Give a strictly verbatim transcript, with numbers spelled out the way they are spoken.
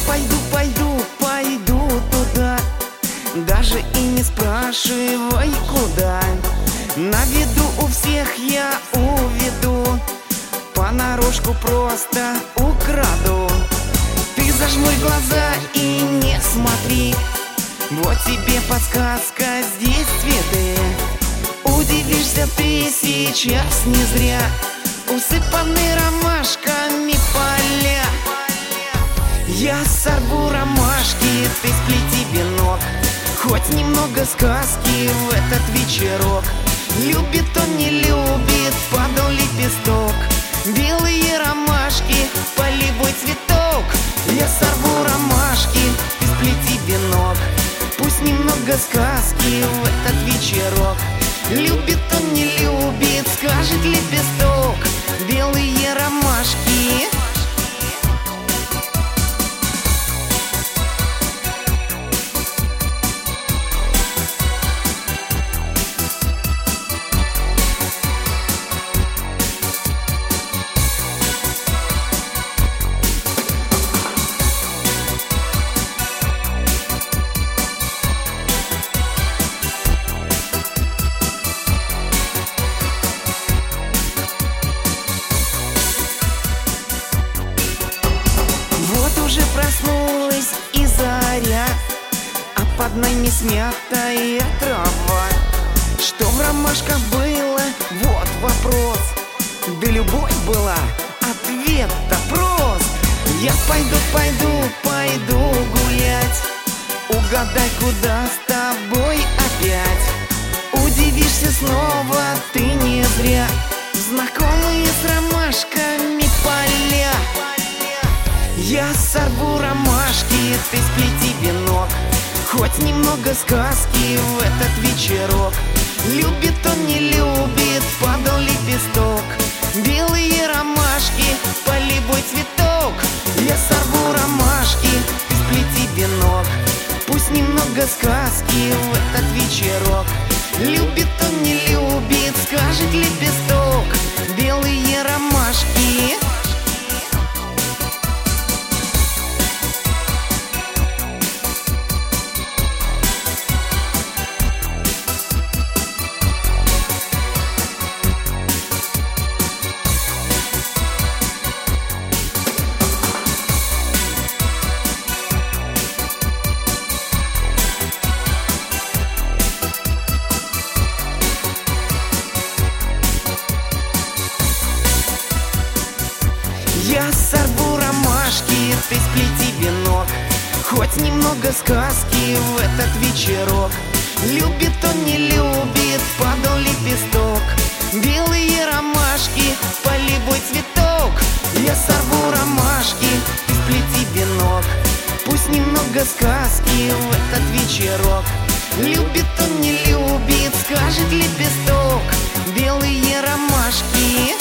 пойду, пойду, пойду туда, даже и не спрашивай куда. На виду у всех я уведу, понарошку просто украду. Ты зажмурь глаза и не смотри, вот тебе подсказка, здесь цветы. Удивишься ты сейчас не зря, усыпаны ромашками поля. Я сорву ромашки, ты сплети венок, хоть немного сказки в этот вечерок. Любит он, не любит, падал лепесток, белые ромашки, полевой цветок. Я сорву ромашки, ты сплети венок, пусть немного сказки в этот вечерок. Любит он, не любит, скажет лепесток, белые ромашки. Уже проснулась и заря, а под нами смятая трава. Что в ромашках было, вот вопрос, да любовь была, ответ-то прост. Я пойду, пойду, пойду гулять, угадай, куда с тобой опять. Удивишься снова ты не зря, знакомые с ромашками поля. Я сорву ромашки, ты сплети венок, хоть немного сказки в этот вечерок. Любит он, не любит, падал лепесток, белые ромашки, полевой цветок. Я сорву ромашки, ты сплети венок, пусть немного сказки в этот вечерок. Любит он, не любит, скажет лепесток, белые ромашки. Я сорву ромашки, ты сплети венок, хоть немного сказки в этот вечерок. Любит он, не любит, падал лепесток, белые ромашки, полевой цветок. Я сорву ромашки, ты сплети венок, пусть немного сказки в этот вечерок. Любит он, не любит, скажет лепесток, белые ромашки.